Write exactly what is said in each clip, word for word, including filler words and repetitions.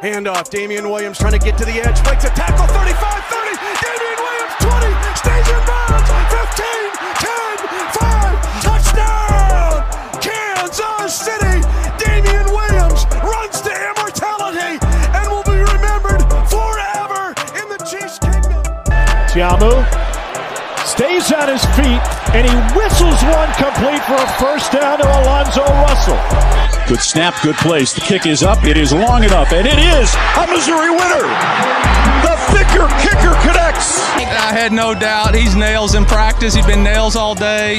Handoff, Damian Williams trying to get to the edge, breaks a tackle, thirty-five thirty, Damian Williams, twenty, stays in bounds, fifteen, ten, five, touchdown, Kansas City. Damian Williams runs to immortality and will be remembered forever in the Chiefs' kingdom. Tiamu stays on his feet, and he whistles one complete for a first down to Alonzo Russell. Good snap, good place. The kick is up. It is long enough, and it is a Missouri winner. The thicker kicker connects. I had no doubt. He's nails in practice. He's been nails all day.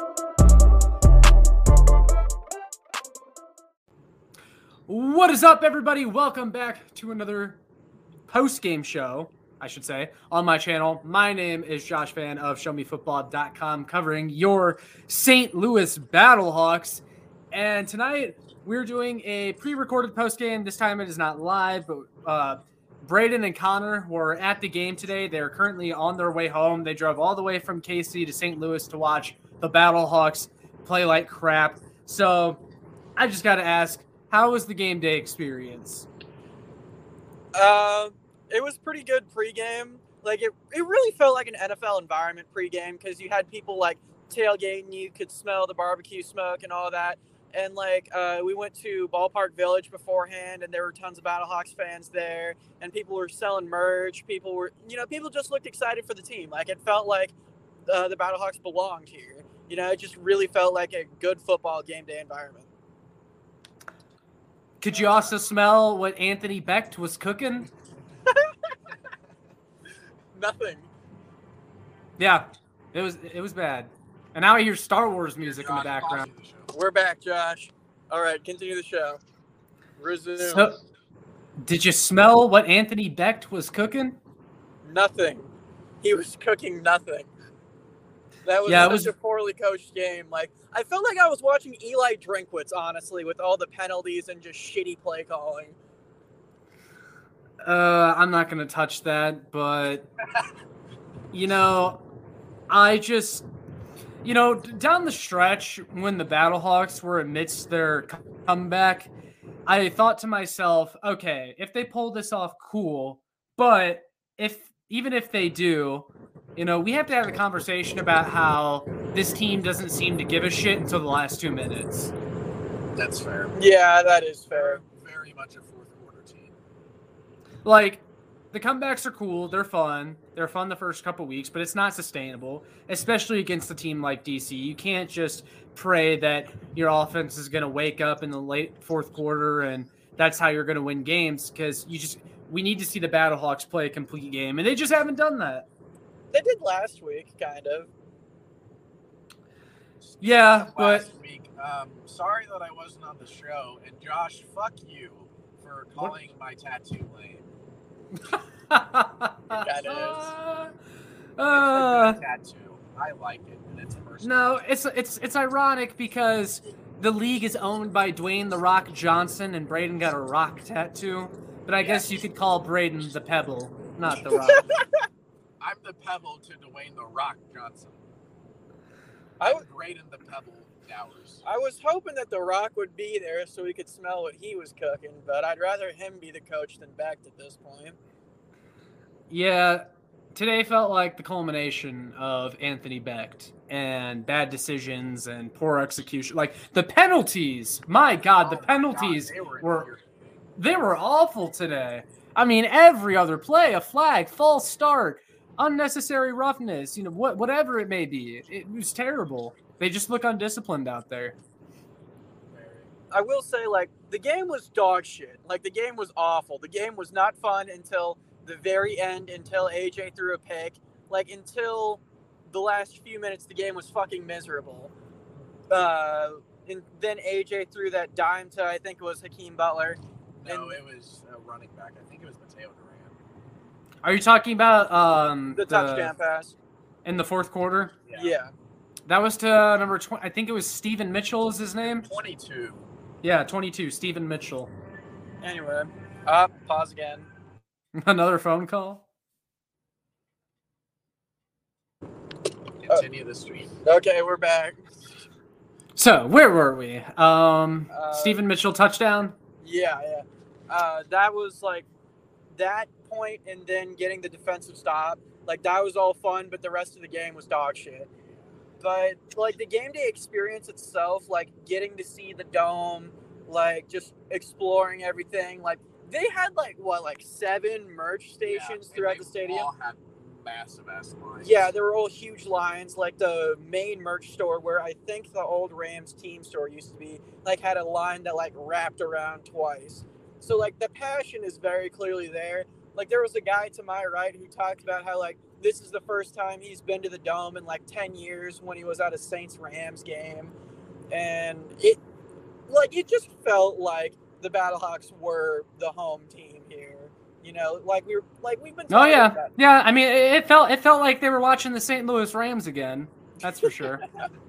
What is up, everybody? Welcome back to another post-game show, I should say, on my channel. My name is Josh Fan of show me football dot com, covering your Saint Louis Battlehawks. And tonight, we're doing a pre-recorded post-game. This time it is not live, but uh, Braden and Connor were at the game today. They're currently on their way home. They drove all the way from K C to Saint Louis to watch the Battlehawks play like crap. So I just got to ask, how was the game day experience? Uh, it was pretty good pregame. Like it, it really felt like an N F L environment pregame because you had people like tailgating. You could smell the barbecue smoke and all that. And like uh, we went to Ballpark Village beforehand, and there were tons of Battlehawks fans there. And people were selling merch. People were, you know, people just looked excited for the team. Like it felt like uh, the Battlehawks belonged here. You know, it just really felt like a good football game day environment. Could you also smell what Anthony Becht was cooking? Nothing. Yeah, it was it was bad. And now I hear Star Wars music in the background. We're back, Josh. All right, continue the show. Resume. So, did you smell what Anthony Becht was cooking? Nothing. He was cooking nothing. That was yeah, such it was a poorly coached game. Like I felt like I was watching Eli Drinkwitz, honestly, with all the penalties and just shitty play calling. Uh, I'm not going to touch that, but, you know, I just, you know, down the stretch when the Battlehawks were amidst their comeback, I thought to myself, okay, if they pull this off, cool, but if even if they do, you know, we have to have a conversation about how this team doesn't seem to give a shit until the last two minutes. That's fair. Yeah, that is fair. Very much a fourth quarter team. Like, the comebacks are cool. They're fun. They're fun the first couple weeks, but it's not sustainable, especially against a team like D C. You can't just pray that your offense is going to wake up in the late fourth quarter and that's how you're going to win games, because you just we need to see the Battlehawks play a complete game, and they just haven't done that. They did last week, kind of. Yeah, last but week, um, sorry that I wasn't on the show, and Josh, fuck you for calling what? my tattoo lame. That is. Uh, it's a good tattoo. I like it, and it's personal. No, it's it's it's ironic because the league is owned by Dwayne "The Rock" Johnson, and Braden got a rock tattoo. But I guess you could call Braden the Pebble, not the Rock. I'm the Pebble to Dwayne "The Rock" Johnson. I was Braden the Pebble Dowers. I was hoping that The Rock would be there so we could smell what he was cooking, but I'd rather him be the coach than Becht at this point. Yeah, today felt like the culmination of Anthony Becht and bad decisions and poor execution. Like the penalties, my God, oh the my penalties God, they were, were they were awful today. I mean, every other play, a flag, false start, unnecessary roughness, you know, what whatever it may be, it was terrible. They just look undisciplined out there. I will say, like, the game was dog shit. Like, the game was awful. The game was not fun until the very end, until A J threw a pick. Like, until the last few minutes, the game was fucking miserable. Uh, and then A J threw that dime to, I think it was Hakeem Butler. No, and it was a running back. I think it was Mateo Duran. Are you talking about um, the, the touchdown pass in the fourth quarter? Yeah. yeah. That was to uh, number twenty. I think it was Stephen Mitchell is his name. twenty-two. Yeah, twenty-two. Stephen Mitchell. Anyway, uh, pause again. Another phone call. Continue uh, the stream. Okay, we're back. So where were we? Um, uh, Stephen Mitchell touchdown. Yeah, yeah. Uh, that was like that point, and then getting the defensive stop. Like that was all fun, but the rest of the game was dog shit. But like the game day experience itself, like getting to see the dome, like just exploring everything. Like they had like what, like seven merch stations yeah, throughout the stadium. All had massive ass lines. Yeah, there were all huge lines. Like the main merch store, where I think the old Rams team store used to be, like had a line that like wrapped around twice. So like the passion is very clearly there. Like there was a guy to my right who talked about how like this is the first time he's been to the Dome in like ten years when he was at a Saints-Rams game. And it like it just felt like the Battlehawks were the home team here. You know, like we were like we've been talking Oh yeah. about. Yeah, I mean it, it felt it felt like they were watching the Saint Louis Rams again. That's for sure.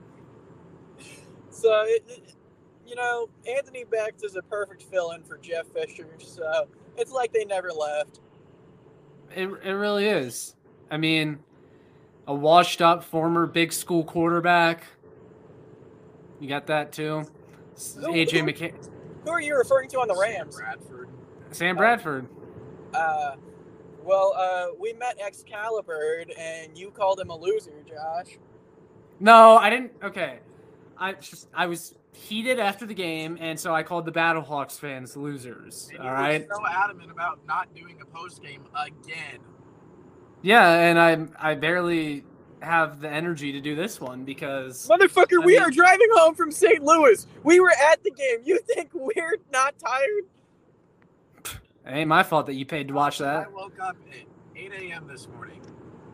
So it, it you know, Anthony Becht is a perfect fill-in for Jeff Fisher, so it's like they never left. It it really is. I mean, a washed-up former big school quarterback. You got that too. A J McCarron. Who are you referring to on the Rams? Bradford. Sam Bradford. Uh, well, uh, we met Excalibur, and you called him a loser, Josh. No, I didn't. Okay, I just I was heated after the game, and so I called the Battlehawks fans losers. And all you right. were so adamant about not doing a post game again. Yeah, and I I barely have the energy to do this one because Motherfucker, I we mean- are driving home from Saint Louis. We were at the game. You think we're not tired? it ain't my fault that you paid to watch that. I woke up at eight a.m. this morning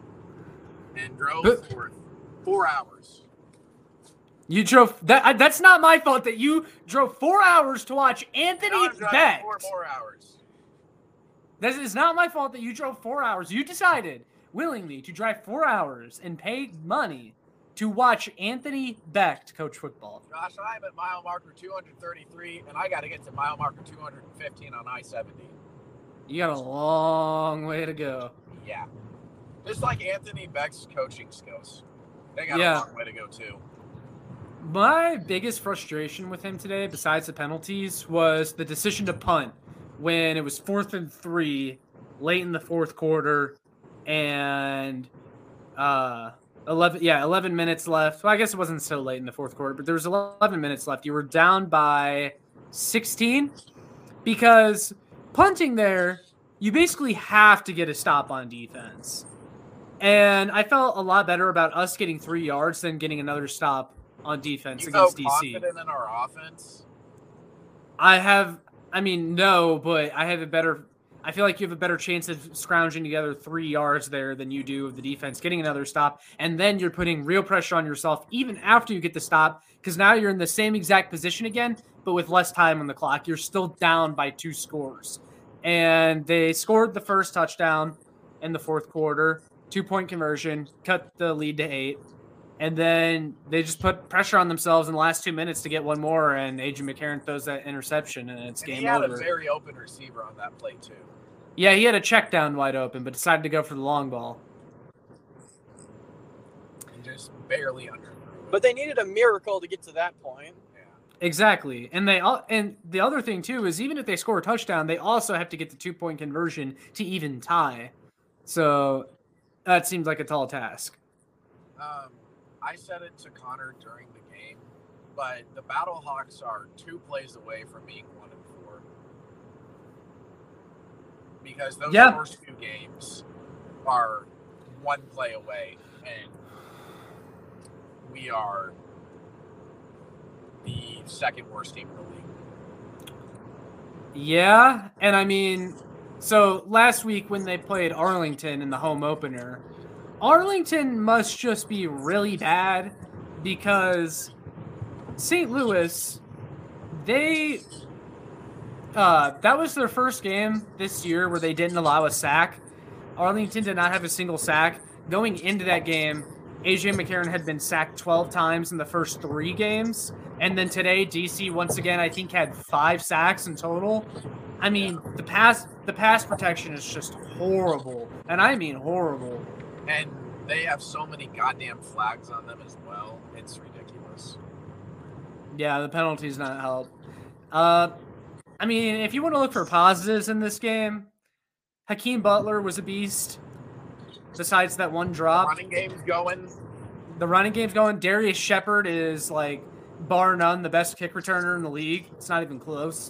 and drove But- for four hours. You drove that. I- That's not my fault that you drove four hours to watch Anthony Now I'm driving Becht. four more hours. This is not my fault that you drove four hours. You decided willingly to drive four hours and pay money to watch Anthony Becht coach football. Josh, I'm at mile marker two hundred thirty-three, and I got to get to mile marker two hundred fifteen on I seventy. You got a long way to go. Yeah. Just like Anthony Becht's coaching skills. They got Yeah. a long way to go, too. My biggest frustration with him today, besides the penalties, was the decision to punt when it was fourth and three late in the fourth quarter and uh, eleven, yeah, eleven minutes left. Well, I guess it wasn't so late in the fourth quarter, but there was eleven minutes left. You were down by sixteen because punting there, you basically have to get a stop on defense. And I felt a lot better about us getting three yards than getting another stop on defense You against felt D C. confident in our offense? I have, I mean, no, but I have a better, I feel like you have a better chance of scrounging together three yards there than you do of the defense getting another stop. And then you're putting real pressure on yourself even after you get the stop because now you're in the same exact position again, but with less time on the clock. You're still down by two scores. And they scored the first touchdown in the fourth quarter, two-point conversion, cut the lead to eight. And then they just put pressure on themselves in the last two minutes to get one more, and A J McCarron throws that interception, and it's And game he had over. a very open receiver on that play, too. Yeah, he had a check down wide open, but decided to go for the long ball. And just barely under. But they needed a miracle to get to that point. Yeah. Exactly. And they all, and the other thing too is even if they score a touchdown, they also have to get the two-point conversion to even tie. So that seems like a tall task. Um, I said it to Connor during the game, but the Battlehawks are two plays away from being one and four. Because those Yeah. first two games are one play away, and we are the second worst team in the league. Yeah, and I mean, so last week when they played Arlington in the home opener, Arlington must just be really bad because Saint Louis, they, uh, that was their first game this year where they didn't allow a sack. Arlington did not have a single sack. Going into that game, A J McCarron had been sacked twelve times in the first three games. And then today, D C once again, I think, had five sacks in total. I mean, the pass the pass protection is just horrible. And I mean horrible. And they have so many goddamn flags on them as well. It's ridiculous. Yeah, the penalties not help. Uh, I mean, if you want to look for positives in this game, Hakeem Butler was a beast. Besides that one drop. The running game's going. The running game's going. Darius Shepard is, like, bar none, the best kick returner in the league. It's not even close.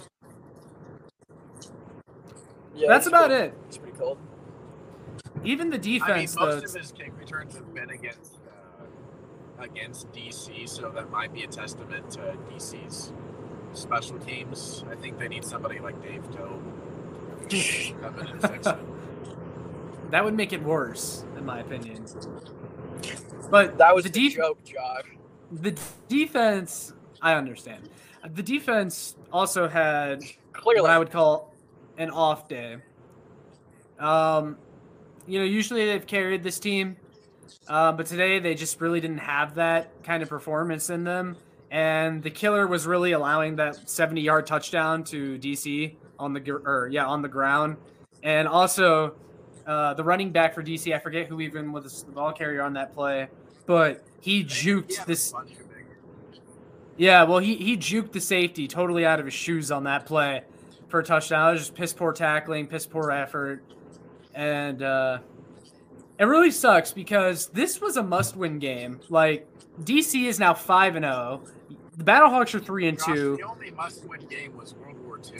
Yeah, That's about cool. it. It's pretty cold. Even the defense, I mean, though. most of his kick returns have been against uh, against D C, so that might be a testament to D C's special teams. I think they need somebody like Dave Tobe to come in and fix it. That would make it worse, in my opinion. But That was the the def- joke, Josh. The defense, I understand. The defense also had Clearly. what I would call an off day. Um, you know, usually they've carried this team, uh, but today they just really didn't have that kind of performance in them. And the killer was really allowing that seventy-yard touchdown to D C on the or yeah on the ground, and also uh, the running back for D C. I forget who even was the ball carrier on that play, but he juked Yeah, this. bunch of big- Yeah, well, he he juked the safety totally out of his shoes on that play for a touchdown. It was just piss poor tackling, piss poor effort, and uh, it really sucks because this was a must-win game. Like D C is now five and zero. The Battlehawks are three and Josh, two. the only must-win game was World War Two.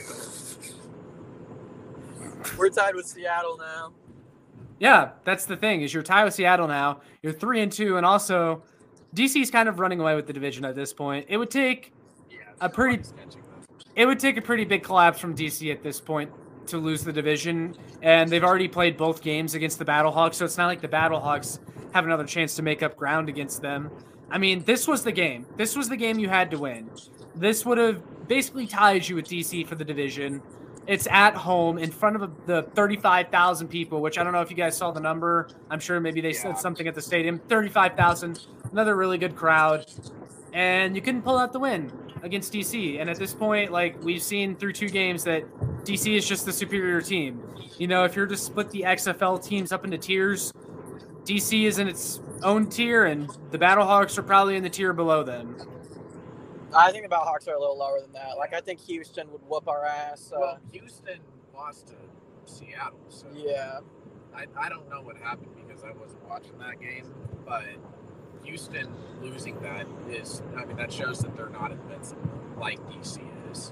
We're tied with Seattle now. Yeah, that's the thing is you're tied with Seattle now. You're three and two, and also D C's kind of running away with the division at this point. It would take Yeah, a pretty. sketchy, though. It would take a pretty big collapse from D C at this point to lose the division, and they've already played both games against the Battlehawks, so it's not like the Battlehawks have another chance to make up ground against them. I mean, this was the game. This was the game you had to win. This would have basically tied you with D C for the division. It's at home in front of the thirty-five thousand people, which I don't know if you guys saw the number. I'm sure maybe they Yeah. said something at the stadium. thirty-five thousand, another really good crowd. And you couldn't pull out the win against D C. And at this point, like we've seen through two games that D C is just the superior team. You know, if you're to split the X F L teams up into tiers, D C is in its own tier, and the Battlehawks are probably in the tier below them. I think the Battlehawks are a little lower than that. Like, I think Houston would whoop our ass. Uh, Well, Houston lost to Seattle, so yeah. I, I don't know what happened because I wasn't watching that game, but Houston losing that is, I mean, that shows that they're not invincible like D C is.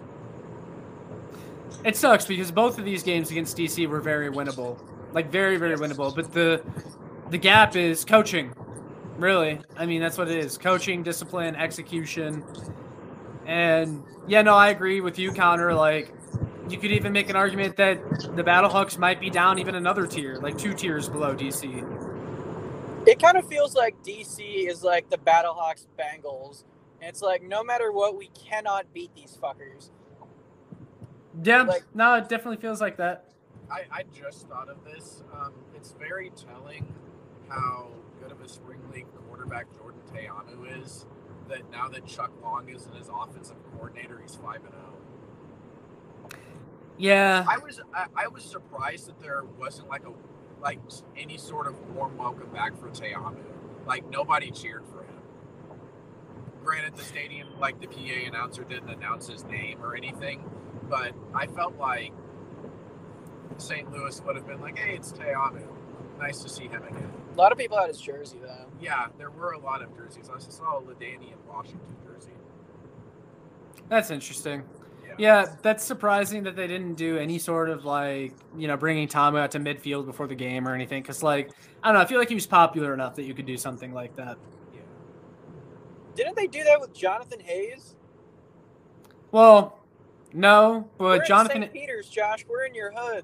It sucks because both of these games against D C were very winnable. Like, very, very winnable. But the the gap is coaching, really. I mean, that's what it is. Coaching, discipline, execution. And, yeah, no, I agree with you, Connor. Like, you could even make an argument that the Battlehawks might be down even another tier, like two tiers below D C. It kind of feels like D C is like the Battlehawks Bengals. And it's like, no matter what, we cannot beat these fuckers. Yeah, Like- no, it definitely feels like that. I, I just thought of this. Um, it's very telling how good of a spring league quarterback Jordan Te'amu is. That now that Chuck Long is in his offensive coordinator, he's five and zero. Yeah. I was I, I was surprised that there wasn't like a like any sort of warm welcome back for Te'amu. Like nobody cheered for him. Granted, the stadium, like the P A announcer, didn't announce his name or anything, but I felt like Saint Louis would have been like, "Hey, it's Te'amu. Nice to see him again." A lot of people had his jersey, though. Yeah, there were a lot of jerseys. I saw a Ladanian Washington jersey. That's interesting. Yeah. Yeah, that's surprising that they didn't do any sort of like, you know, bringing Tom out to midfield before the game or anything. Because, like, I don't know, I feel like he was popular enough that you could do something like that. Yeah. Didn't they do that with Jonathan Hayes? Well, no, We're but Jonathan. in Saint Peter's, Josh. We're in your hood.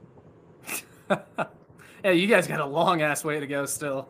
Yeah, you guys got a long ass way to go still.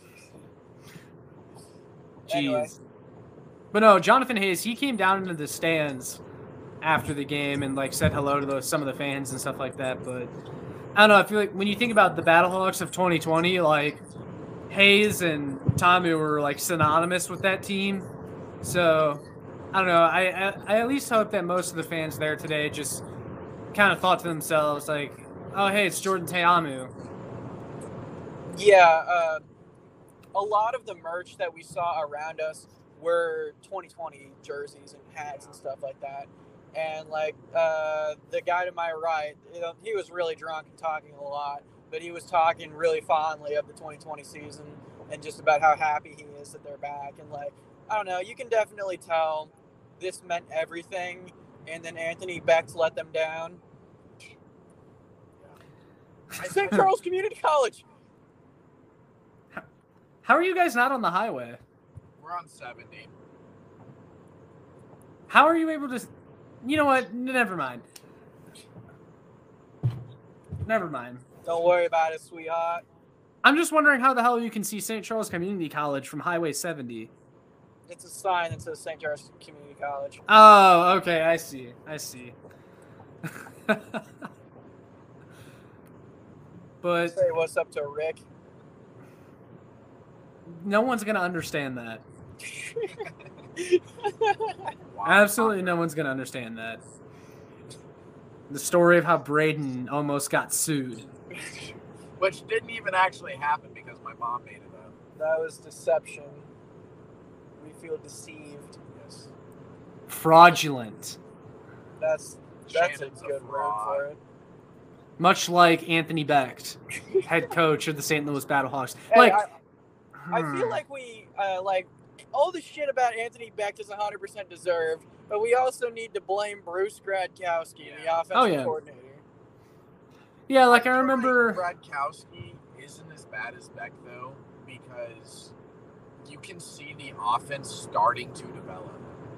Jeez. Anyway. But no, Jonathan Hayes, he came down into the stands after the game and like said hello to those, some of the fans and stuff like that. But I don't know. I feel like when you think about the Battlehawks of twenty twenty, like Hayes and Tamu were like synonymous with that team. So I don't know. I, I I at least hope that most of the fans there today just kind of thought to themselves like, "Oh, hey, it's Jordan Te'amu." Yeah, uh, a lot of the merch that we saw around us were twenty twenty jerseys and hats and stuff like that. and like uh, the guy to my right, you know, he was really drunk and talking a lot, but he was talking really fondly of the twenty twenty season and just about how happy he is that they're back. And like, I don't know, you can definitely tell this meant everything, and then Anthony Becht let them down. Saint Charles Community College. How are you guys not on the highway? We're on seventy. How are you able to? You know what? Never mind. Never mind. Don't worry about it, sweetheart. I'm just wondering how the hell you can see Saint Charles Community College from Highway seventy. It's a sign that says Saint Charles Community College. Oh, okay. I see. I see. But say what's up to Rick. No one's gonna understand that. Absolutely, no oone's gonna understand that. The story of how Braden almost got sued, which didn't even actually happen because my mom made it up. That was deception. We feel deceived. Yes. Fraudulent. That's that's Shannon's a good a word for it. Much like Anthony Becht, head coach of the Saint Louis Battlehawks. Hey, Like, I, I hmm. feel like we uh, like all the shit about Anthony Becht is one hundred percent deserved, but we also need to blame Bruce Gradkowski, the offensive Oh, yeah. coordinator. Yeah, like I feel remember. Like Gradkowski isn't as bad as Beck though, because you can see the offense starting to develop.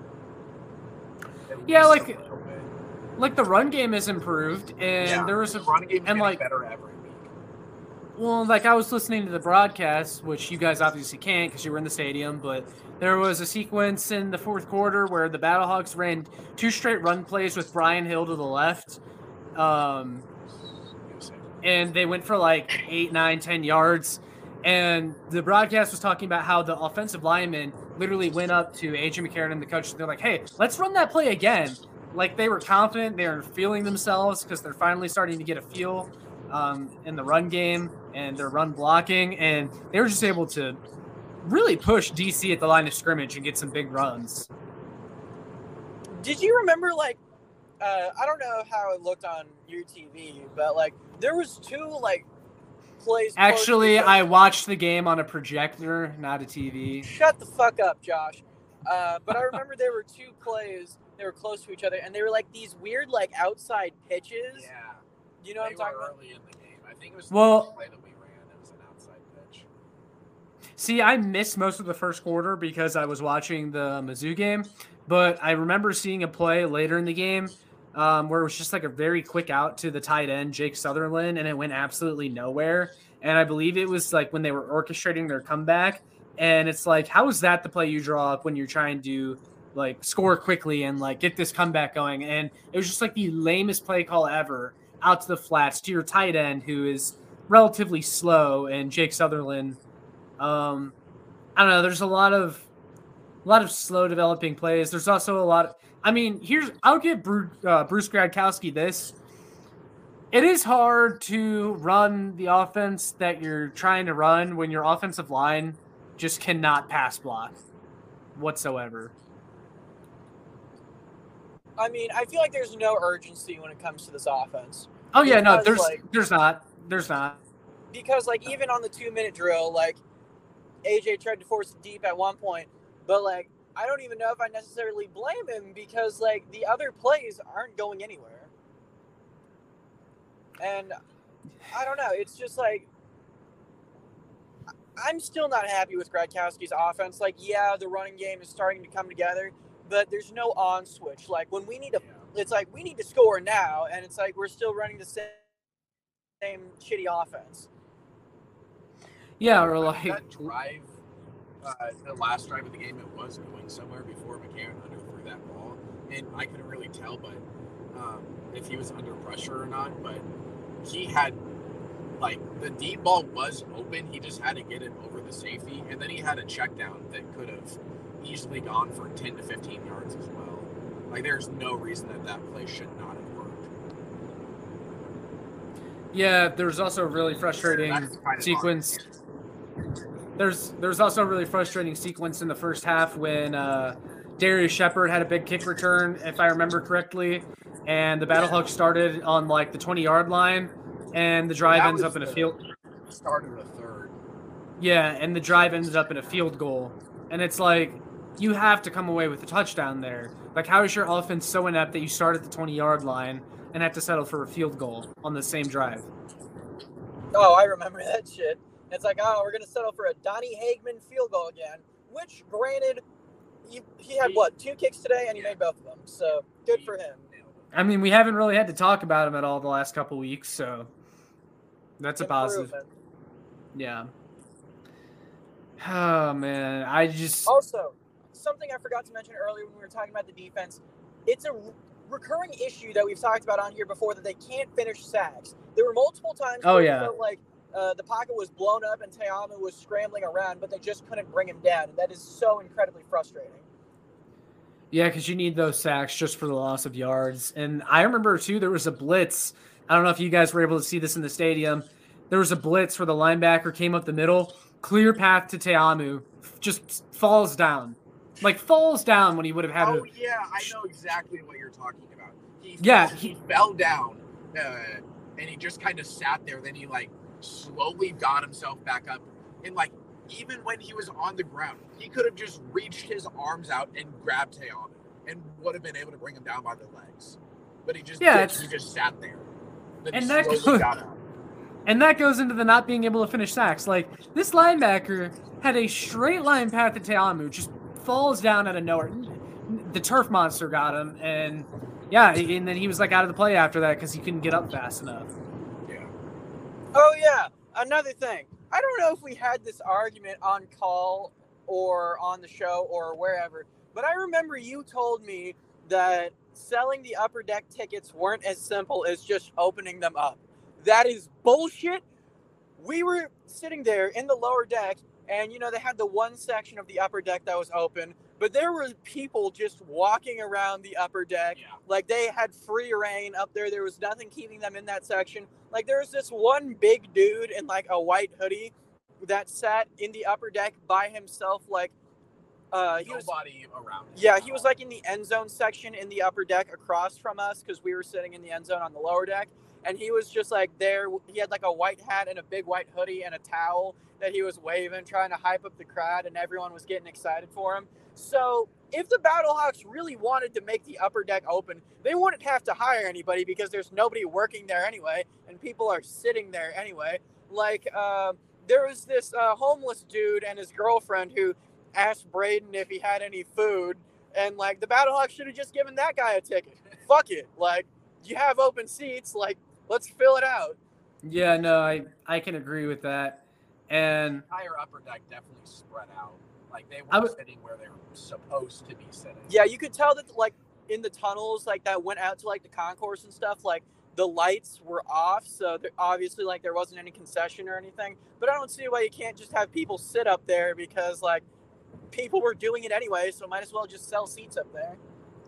At Yeah, least like- a little bit. Like the run game has improved, and Yeah, there was a the run game's and getting like better every week. well, like I was listening to the broadcast, which you guys obviously can't because you were in the stadium, but there was a sequence in the fourth quarter where the Battlehawks ran two straight run plays with Brian Hill to the left, um, and they went for like eight, nine, ten yards. And the broadcast was talking about how the offensive linemen literally went up to A J McCarron and the coach. And they're like, "Hey, let's run that play again." Like they were confident, they were feeling themselves because they're finally starting to get a feel um, in the run game and their run blocking, and they were just able to really push D C at the line of scrimmage and get some big runs. Did you remember, like, uh, I don't know how it looked on your T V, but like there was two like plays. Actually, posted- I watched the game on a projector, not a T V. Shut the fuck up, Josh. Uh, but I remember there were two plays. They were close to each other, and they were like these weird, like outside pitches. Yeah. You know what They I'm talking were about? early in the game. I think it was the Well- first play that we ran. It was an outside pitch. See, I missed most of the first quarter because I was watching the Mizzou game, but I remember seeing a play later in the game um, where it was just like a very quick out to the tight end, Jake Sutherland, and it went absolutely nowhere. And I believe it was like when they were orchestrating their comeback, and it's like, how is that the play you draw up when you're trying to like score quickly and like get this comeback going? And it was just like the lamest play call ever, out to the flats to your tight end who is relatively slow, and Jake Sutherland. Um, I don't know. There's a lot of, a lot of slow developing plays. There's also a lot. Of, I mean, here's I'll give Bruce, uh, Bruce Gradkowski this. It is hard to run the offense that you're trying to run when your offensive line just cannot pass block whatsoever. I mean, I feel like there's no urgency when it comes to this offense. Oh yeah, no, Because, there's like- there's not. There's not. Because like even on the two minute drill, like A J tried to force it deep at one point, but like I don't even know if I necessarily blame him because like the other plays aren't going anywhere. And I don't know, it's just like I'm still not happy with Gradkowski's offense. Like, yeah, the running game is starting to come together, but there's no on switch. Like when we need to, it's like we need to score now, and it's like we're still running the same, same shitty offense. Yeah, or I mean, like that drive, uh, the last drive of the game, it was going somewhere before McCarron underthrew that ball, and I couldn't really tell, but um, if he was under pressure or not. But he had, like, the deep ball was open. He just had to get it over the safety, and then he had a check down that could have easily gone for ten to fifteen yards as well. Like, there's no reason that that play should not have worked. yeah, there's also a really frustrating That's kind of sequence. hard. There's there's also a really frustrating sequence in the first half when uh, Darius Shepard had a big kick return, if I remember correctly, and the Battlehawks started on like the twenty-yard line, and the drive That ends was up in a the field. Start of the third. Yeah, and the drive ends up in a field goal, and it's like you have to come away with a touchdown there. Like, how is your offense so inept that you start at the twenty-yard line and have to settle for a field goal on the same drive? Oh, I remember that shit. It's like, oh, we're gonna settle for a Donnie Hagman field goal again. Which, granted, he, he had what two kicks today, and he made both of them. So good for him. I mean, we haven't really had to talk about him at all the last couple weeks, so that's a positive. Yeah. Oh man, I just Also, something I forgot to mention earlier when we were talking about the defense, it's a re- recurring issue that we've talked about on here before that they can't finish sacks. There were multiple times Oh, where it yeah. felt like uh, the pocket was blown up and Te'amu was scrambling around, but they just couldn't bring him down. And that is so incredibly frustrating. Yeah, because you need those sacks just for the loss of yards. And I remember, too, there was a blitz. I don't know if you guys were able to see this in the stadium. There was a blitz where the linebacker came up the middle, clear path to Te'amu, just falls down. Like, falls down when he would have had Oh, to. yeah, I know exactly what you're talking about. He, Yeah, he, he- fell down, uh, and he just kind of sat there. Then he, like, slowly got himself back up. And, like, even when he was on the ground, he could have just reached his arms out and grabbed Te'amu and would have been able to bring him down by the legs. But he just Yeah, didn't. it's- He just sat there. Then And he that slowly goes- got up. And that goes into the not being able to finish sacks. Like, this linebacker had a straight line path to Te'amu, just falls down out of nowhere. The turf monster got him, and yeah, and then he was like out of the play after that because he couldn't get up fast enough. Yeah. Oh, yeah. Another thing. I don't know if we had this argument on call or on the show or wherever, but I remember you told me that selling the upper deck tickets weren't as simple as just opening them up. That is bullshit. We were sitting there in the lower deck, and, you know, they had the one section of the upper deck that was open, but there were people just walking around the upper deck. Yeah. Like, they had free reign up there. There was nothing keeping them in that section. Like, there was this one big dude in, like, a white hoodie that sat in the upper deck by himself. Like, uh, he was, Nobody around him. yeah, he was, like, in the end zone section in the upper deck across from us because we were sitting in the end zone on the lower deck. And he was just, like, there. He had, like, a white hat and a big white hoodie and a towel that he was waving, trying to hype up the crowd, and everyone was getting excited for him. So if the Battlehawks really wanted to make the upper deck open, they wouldn't have to hire anybody because there's nobody working there anyway, and people are sitting there anyway. Like, uh, there was this uh, homeless dude and his girlfriend who asked Braden if he had any food, and, like, the Battlehawks should have just given that guy a ticket. Fuck it. Like, you have open seats, like, let's fill it out. Yeah, no, I, I can agree with that. And Entire upper deck definitely spread out. Like, they I were would- sitting where they were supposed to be sitting. Yeah, you could tell that, like, in the tunnels, like, that went out to, like, the concourse and stuff, like, the lights were off, so there, obviously, like, there wasn't any concession or anything. But I don't see why you can't just have people sit up there because, like, people were doing it anyway, so might as well just sell seats up there.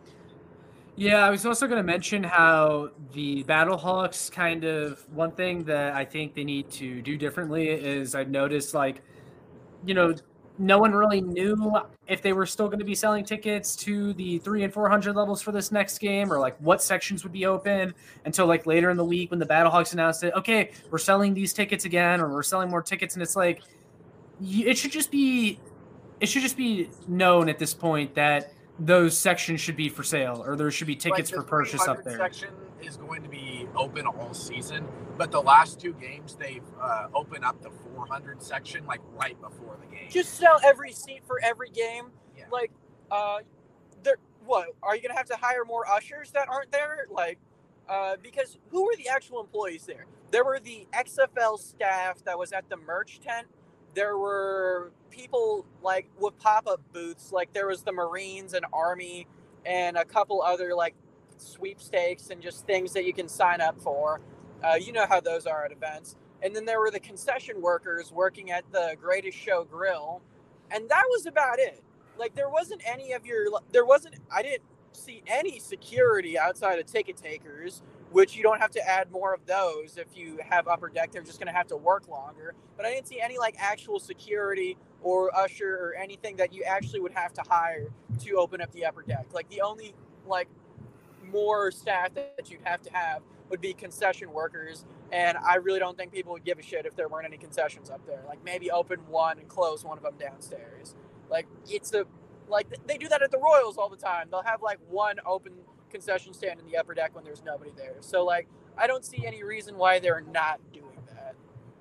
yeah, I was also going to mention how the Battlehawks kind of one thing that I think they need to do differently is I've noticed, like, you know, no one really knew if they were still going to be selling tickets to the three and four hundred levels for this next game, or like what sections would be open until like later in the week when the Battlehawks announced it. Okay, we're selling these tickets again, or we're selling more tickets, and it's like y- it should just be it should just be known at this point that those sections should be for sale, or there should be tickets Like, for the purchase up three hundred there. section is going to be open all season, but the last two games they've uh, opened up the four hundred section like right before the game. Just sell every seat for every game. Yeah. Like, uh, there. What are you gonna have to hire more ushers that aren't there? Like, uh, because who were the actual employees there? There were the X F L staff that was at the merch tent. There were people like with pop-up booths. Like, there was the Marines and Army and a couple other like sweepstakes and just things that you can sign up for. Uh, you know how those are at events. And then there were the concession workers working at the Greatest Show Grill. And that was about it. Like, there wasn't any of your, there wasn't, I didn't see any security outside of ticket takers which you don't have to add more of those if you have upper deck. They're just going to have to work longer. But I didn't see any like actual security or usher or anything that you actually would have to hire to open up the upper deck. Like the only like more staff that you'd have to have would be concession workers, and I really don't think people would give a shit if there weren't any concessions up there. Like maybe open one and close one of them downstairs. Like it's a like they do that at the Royals all the time. They'll have like one open concession stand in the upper deck when there's nobody there. So like I don't see any reason why they're not doing that.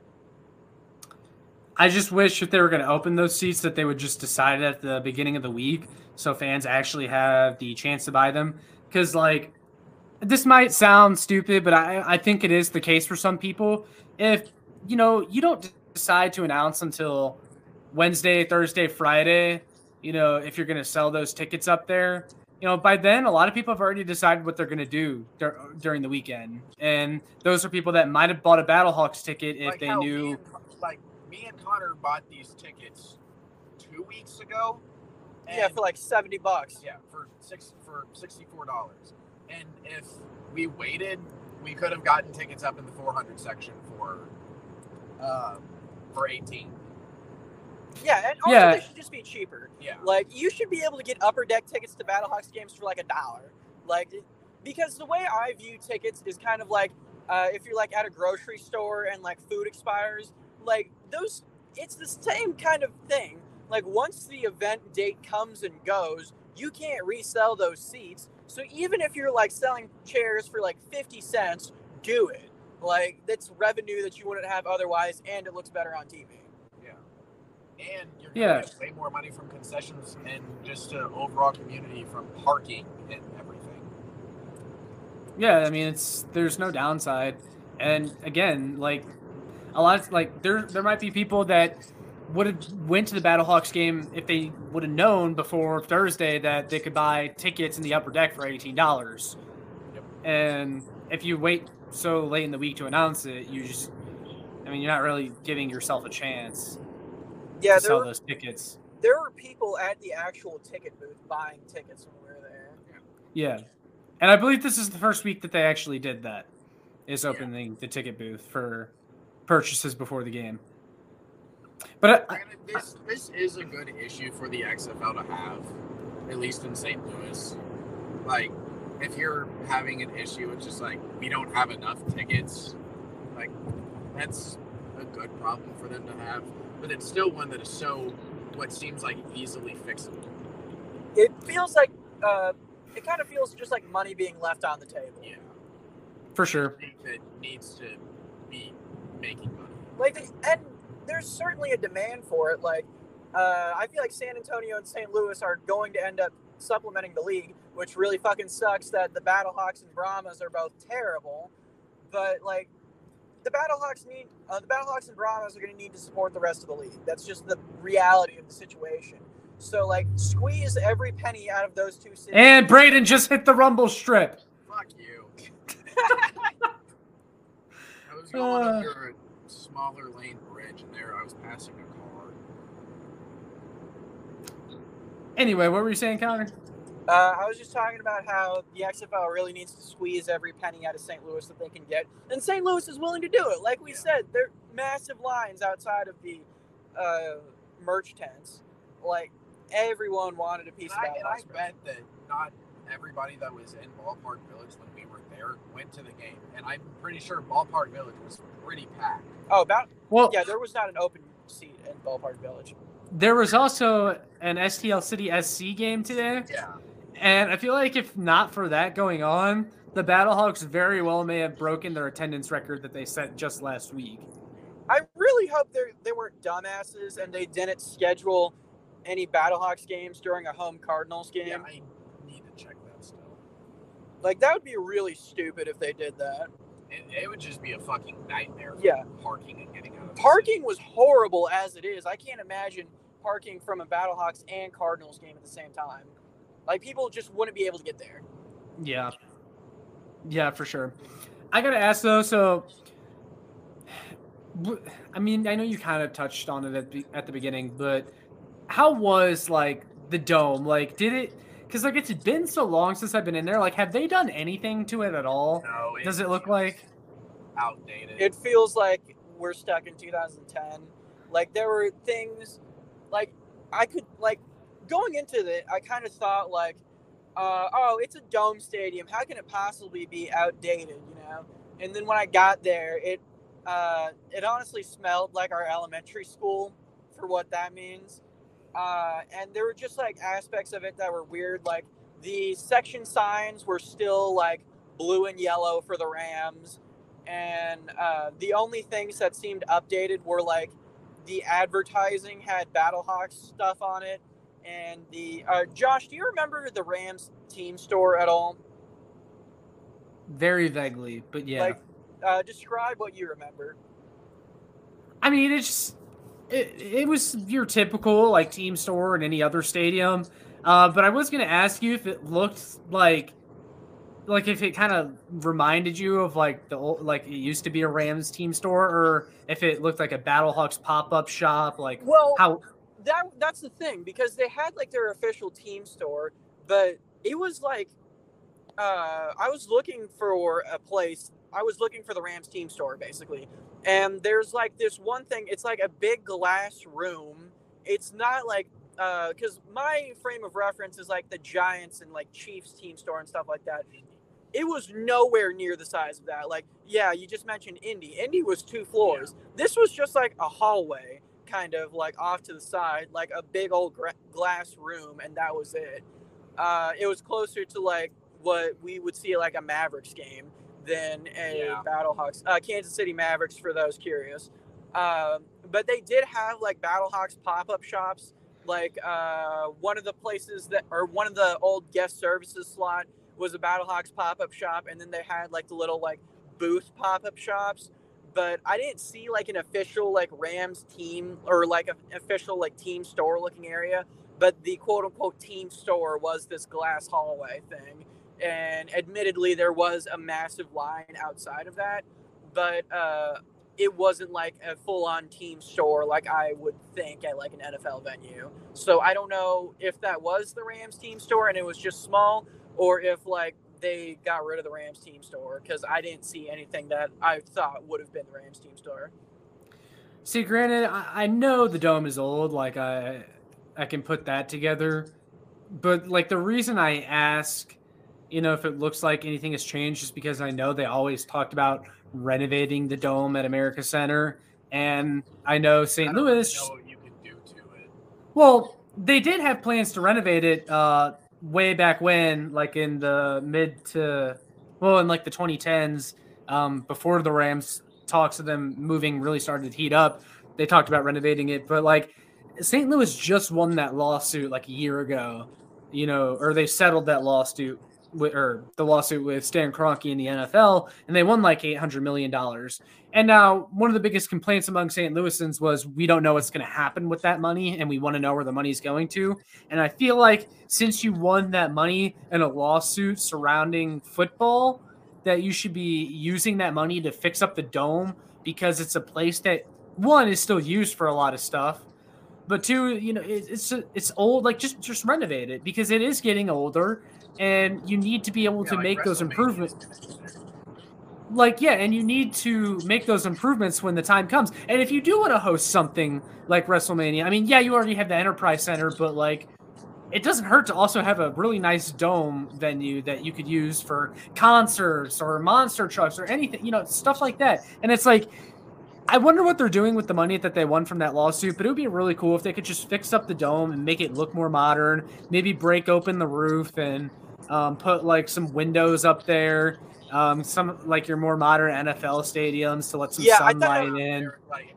I just wish if they were going to open those seats that they would just decide at the beginning of the week so fans actually have the chance to buy them. Because like this might sound stupid, but I, I think it is the case for some people. If, you know, you don't decide to announce until Wednesday, Thursday, Friday, you know, if you're going to sell those tickets up there, you know, by then a lot of people have already decided what they're going to do dur- during the weekend. And those are people that might have bought a Battlehawks ticket if like they how knew. Me and, like me and Connor bought these tickets two weeks ago. Yeah, for like seventy bucks. Yeah, for six for sixty-four dollars. And if we waited, we could have gotten tickets up in the four hundred section for uh, for eighteen. Yeah, and also Yeah. they should just be cheaper. Yeah. Like you should be able to get upper deck tickets to Battlehawks games for like a dollar. Like because the way I view tickets is kind of like uh, if you're like at a grocery store and like food expires, like those it's the same kind of thing. Like once the event date comes and goes, you can't resell those seats. So even if you're like selling chairs for like fifty cents, do it. Like that's revenue that you wouldn't have otherwise, and it looks better on T V. Yeah. And you're going to Yeah. get way more money from concessions and just uh, overall community from parking and everything. Yeah, I mean, it's there's no downside. And again, like a lot of like there there might be people that would have went to the Battlehawks game if they would have known before Thursday that they could buy tickets in the upper deck for eighteen dollars. Yep. And if you wait so late in the week to announce it, you just, I mean, you're not really giving yourself a chance Yeah, to there sell were, those tickets. there were people at the actual ticket booth buying tickets when we were there. Yeah. And I believe this is the first week that they actually did that, is opening yeah. the ticket booth for purchases before the game. But I, Granted, this this is a good issue for the X F L to have, at least in Saint Louis. Like, if you're having an issue, it's just like we don't have enough tickets. Like, that's a good problem for them to have. But it's still one that is so what seems like easily fixable. It feels like uh, it kind of feels just like money being left on the table. Yeah, for sure. I think that needs to be making money. Like, and there's certainly a demand for it. Like, uh, I feel like San Antonio and Saint Louis are going to end up supplementing the league, which really fucking sucks that the Battlehawks and Brahmas are both terrible. But like, the Battlehawks need uh, the Battlehawks and Brahmas are going to need to support the rest of the league. That's just the reality of the situation. So like, squeeze every penny out of those two cities. And Braden just hit the rumble strip. Fuck you. I was going Uh. under a smaller lane bridge, and there I was passing a car. Anyway, what were you saying, Connor? Uh, I was just talking about how the X F L really needs to squeeze every penny out of Saint Louis that they can get. And Saint Louis is willing to do it. Like we Yeah. said, there are massive lines outside of the uh, merch tents. Like, everyone wanted a piece And of I, that. and I bet that not everybody that was in Ballpark Village when we were there went to the game. And I'm pretty sure Ballpark Village was pretty packed. Oh, about Well, yeah, there was not an open seat in Ballpark Village. there was also an S T L City S C game today. Yeah. And I feel like if not for that going on, the Battlehawks very well may have broken their attendance record that they set just last week. I really hope they they weren't dumbasses and they didn't schedule any Battlehawks games during a home Cardinals game. Yeah, I need to check that still. Like, that would be really stupid if they did that. It, it would just be a fucking nightmare for Yeah. parking and getting out of the Parking was horrible as it is. I can't imagine parking from a Battlehawks and Cardinals game at the same time. Like, people just wouldn't be able to get there. Yeah. Yeah, for sure. I got to ask, though, so, I mean, I know you kind of touched on it at the, at the beginning, but how was, like, the Dome? Like, did it because like it's been so long since I've been in there. Like, have they done anything to it at all? No, it, Does it look like outdated? It feels like we're stuck in two thousand ten. Like there were things, like I could like going into it, I kind of thought like, uh, oh, it's a dome stadium. How can it possibly be outdated? You know. And then when I got there, it uh, it honestly smelled like our elementary school, for what that means. Uh, and there were just like aspects of it that were weird. Like the section signs were still like blue and yellow for the Rams. And uh, the only things that seemed updated were like the advertising had Battlehawks stuff on it. And the uh, Josh, do you remember the Rams team store at all? very vaguely, but yeah. Like, uh, describe what you remember. I mean, it's just, it, it was your typical like team store in any other stadium. Uh, but I was going to ask you if it looked like, like if it kind of reminded you of like the old, like it used to be a Rams team store, or if it looked like a Battlehawks pop-up shop. Like, well, how that that's the thing, because they had like their official team store, but it was like, uh, I was looking for a place. I was looking for the Rams team store basically. And there's like this one thing, it's like a big glass room. It's not like, uh, cause my frame of reference is like the Giants and like Chiefs team store and stuff like that. It was nowhere near the size of that. Like, yeah, you just mentioned Indy. Indy was two floors. Yeah. This was just like a hallway, kind of like off to the side, like a big old gra- glass room, and that was it. Uh, it was closer to like what we would see like a Mavericks game than a yeah. Battlehawks, uh, Kansas City Mavericks, for those curious. Um, but they did have like Battlehawks pop-up shops, like uh, one of the places that, or one of the old guest services slot was a Battlehawks pop-up shop, and then they had like the little like booth pop-up shops. But I didn't see like an official like Rams team or like an official like team store looking area. But the quote-unquote team store was this glass hallway thing. And admittedly, there was a massive line outside of that, but uh, it wasn't like a full-on team store like I would think at like an N F L venue. So I don't know if that was the Rams team store and it was just small, or if like they got rid of the Rams team store, because I didn't see anything that I thought would have been the Rams team store. See, granted, I, I know the dome is old. Like I, I can put that together, but like the reason I ask, you know, if it looks like anything has changed, is because I know they always talked about renovating the dome at America Center, and I know Saint Louis. I don't know what you can do to it. Well, they did have plans to renovate it uh, way back when, like in the mid to, well, in like the twenty tens, um, before the Rams talks of them moving really started to heat up. They talked about renovating it, but like Saint Louis just won that lawsuit like a year ago, you know, or they settled that lawsuit. With, or the lawsuit with Stan Kroenke in the N F L, and they won like eight hundred million dollars. And now one of the biggest complaints among Saint Louisans was, we don't know what's going to happen with that money, and we want to know where the money's going to. And I feel like since you won that money in a lawsuit surrounding football, that you should be using that money to fix up the dome, because it's a place that, one, is still used for a lot of stuff, but two, you know, it, it's it's old. Like just just renovate it, because it is getting older. And you need to be able yeah, to like make those improvements. Like, yeah, and you need to make those improvements when the time comes. And if you do want to host something like WrestleMania, I mean, yeah, you already have the Enterprise Center, but, like, it doesn't hurt to also have a really nice dome venue that you could use for concerts or monster trucks or anything, you know, stuff like that. And it's like, I wonder what they're doing with the money that they won from that lawsuit, but it would be really cool if they could just fix up the dome and make it look more modern, maybe break open the roof and Um, put like some windows up there, um, some like your more modern N F L stadiums to let some yeah, sunlight in. Like,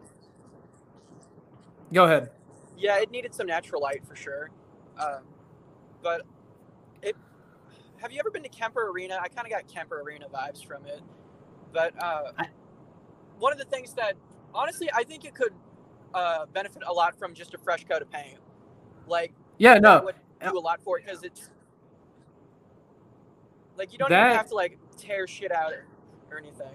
Go ahead. yeah, it needed some natural light for sure. Um, but it. Have you ever been to Kemper Arena? I kind of got Kemper Arena vibes from it. But uh, I, one of the things that, honestly, I think it could uh, benefit a lot from just a fresh coat of paint. Like, yeah, no, that would do a lot for it, because it's. Like, you don't that, even have to, like, tear shit out or anything.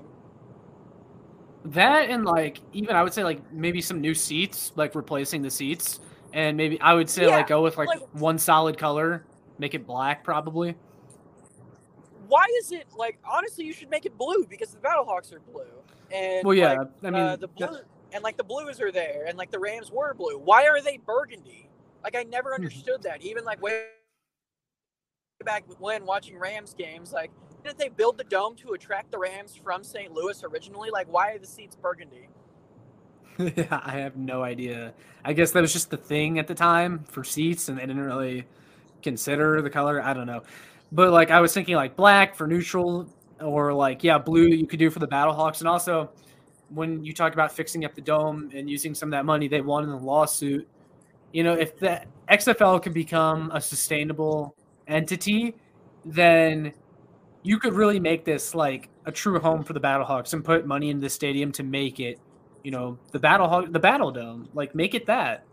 That and, like, even I would say, like, maybe some new seats, like, replacing the seats. And maybe I would say, yeah, like, go with, like, like, one solid color. Make it black, probably. Why is it like? Honestly, you should make it blue because the Battlehawks are blue. And well, yeah, like, I mean uh, the blue and like the Blues are there, and like the Rams were blue. Why are they burgundy? Like I never understood that. Even like way back when watching Rams games, like didn't they build the dome to attract the Rams from Saint Louis originally? Like why are the seats burgundy? Yeah, I have no idea. I guess that was just the thing at the time for seats, and they didn't really consider the color. I don't know. But, like, I was thinking, like, black for neutral or, like, yeah, blue you could do for the Battlehawks. And also, when you talk about fixing up the dome and using some of that money they won in the lawsuit, you know, if the X F L can become a sustainable entity, then you could really make this, like, a true home for the Battlehawks and put money into the stadium to make it, you know, the Battlehawk, the Battle Dome. Like, make it that.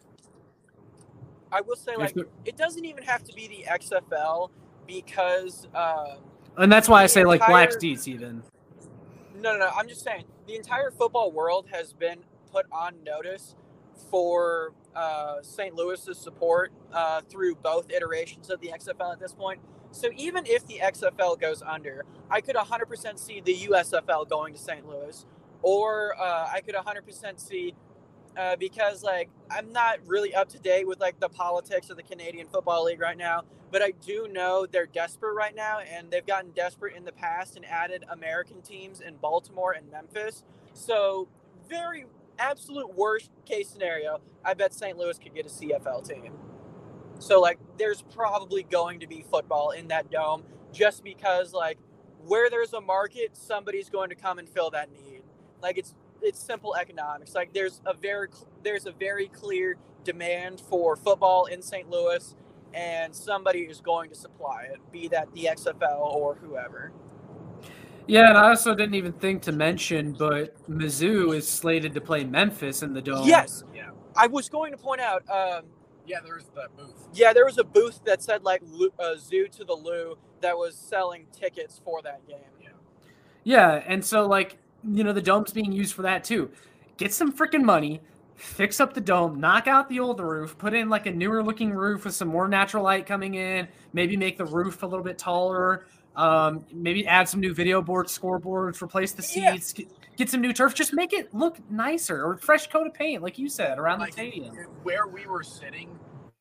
I will say, like, it doesn't even have to be the X F L. Because, uh, and that's why I say entire, like black seats even. No, no, no. I'm just saying the entire football world has been put on notice for uh, Saint Louis's support uh, through both iterations of the X F L at this point. So even if the X F L goes under, I could one hundred percent see the U S F L going to Saint Louis, or uh, I could one hundred percent see. Uh, because, like, I'm not really up to date with, like, the politics of the Canadian Football League right now, but I do know they're desperate right now, and they've gotten desperate in the past and added American teams in Baltimore and Memphis. So, very absolute worst case scenario, I bet Saint Louis could get a C F L team. So, like, there's probably going to be football in that dome just because, like, where there's a market, somebody's going to come and fill that need. Like, it's It's simple economics. Like there's a very there's a very clear demand for football in Saint Louis, and somebody is going to supply it, be that the X F L or whoever. Yeah, and I also didn't even think to mention, but Mizzou is slated to play Memphis in the dome. Yes, yeah. I was going to point out. Um, yeah, there's that booth. Yeah, there was a booth that said like uh, Zoo to the Lou that was selling tickets for that game. Yeah. Yeah, and so like. You know, the dome's being used for that too. Get some freaking money, fix up the dome, knock out the old roof, put in like a newer looking roof with some more natural light coming in, maybe make the roof a little bit taller, um, maybe add some new video boards, scoreboards, replace the seats, yeah. get, get some new turf, just make it look nicer or fresh coat of paint, like you said, around like the stadium. Where we were sitting,